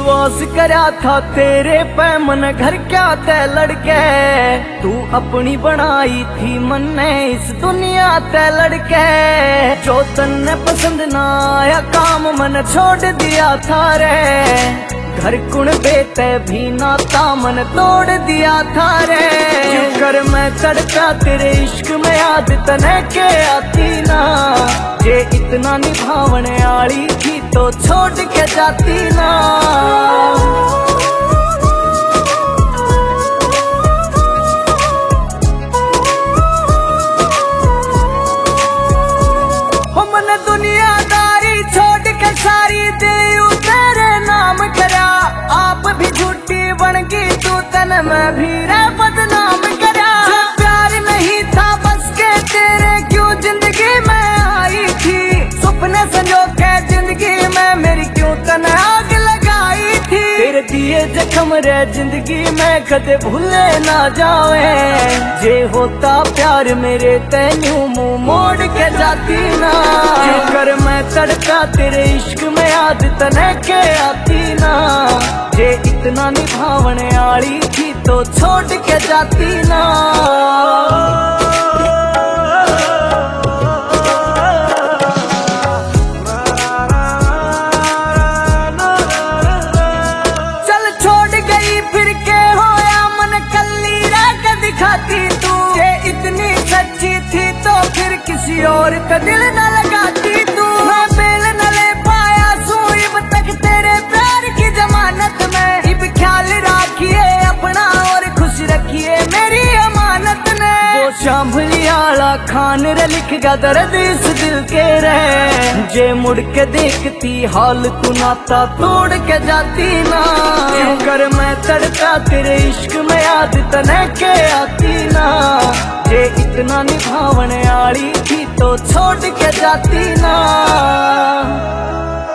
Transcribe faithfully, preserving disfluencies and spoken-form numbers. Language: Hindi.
विश्वास करा था तेरे पे मन घर क्या तय लड़के, तू अपनी बनाई थी मन ने इस दुनिया तय लड़के। जो तन्ने पसंद ना आया काम मन छोड़ दिया था रे, घर कुण बेते भी नाता मन तोड़ दिया था रे। क्यों कर मैं तड़का तेरे इश्क में याद तने के आती ना, जे इतना निभावने आली थी तो छोड़ के जाती ना। हो मन दुनियादारी छोड़ के सारी दे तेरे नाम करा, आप भी झूठी बन गई तू तन मैं भी रे बदनाम करा। प्यार नहीं था बस के तेरे क्यों जिंदगी में आई थी, सपने संजो के जिंदगी में मेरी क्यों तन आग लगाई थी। तेरे दिए जख्म रे जिंदगी में कदे भूले ना जावे, जे होता प्यार मेरे तेन्यू मुंह मोड़ के जाती ना। क्यों कर मैं तड़का तेरे इश्क में याद तने के आती ना, जे इतना निभावने आली थी तो छोड़ के जाती ना। चल छोड़ गई फिर के होया मन कल्ली रह के दिखाती तू, जे इतनी सच्ची थी तो फिर किसी और का दिल न लगाती तू। मैं बेल न ले पाया सू इब तक तेरे प्यार की जमानत में, इब ख्याल रखिए अपना और खुश रखिए मेरी अमानत ने। वो शांभली आला खान रे लिख गया दर्द इस दिल के रे, जे मुड़ के देखती हाल तू नाता तोड़ के जाती ना। क्यों कर मैं तड़का तेरे इश्क में याद तने के आती ना, जे इतना निभावने आली थी तो छोड़ के जाती ना।